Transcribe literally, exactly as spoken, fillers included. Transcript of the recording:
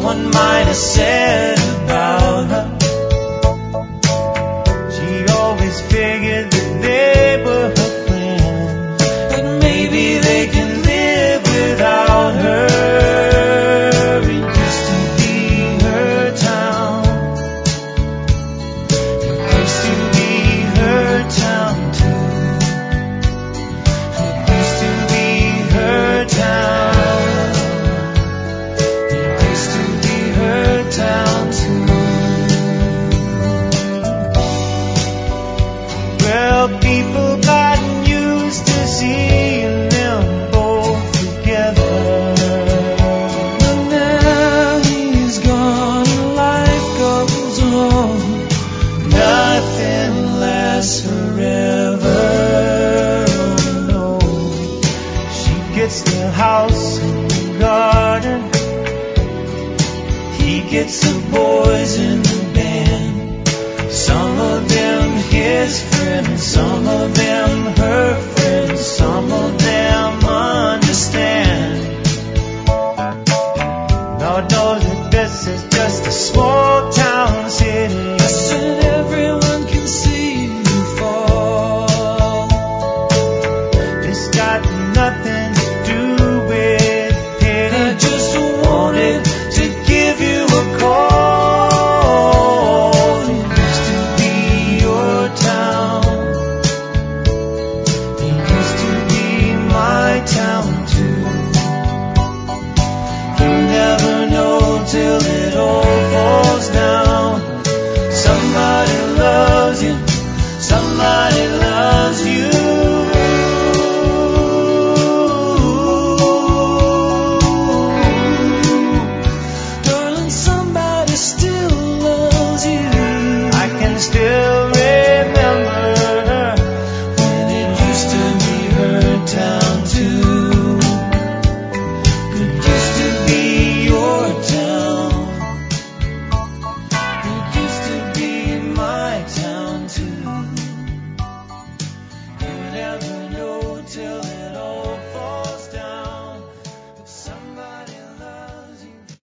someone might have said about her. She always figured that they were her friends, that maybe they can live without her. It used to be her town. It used to be her town too. It used to be her town. Town too. Well, people got used to seeing them both together. But now he's gone and life goes on. Nothing lasts forever. Oh, no. She gets the house and the garden. He gets the boys in the band. Some of them his friends, some of them her friends, some of them understand. Lord knows that this is just a small town city. Yes, it is.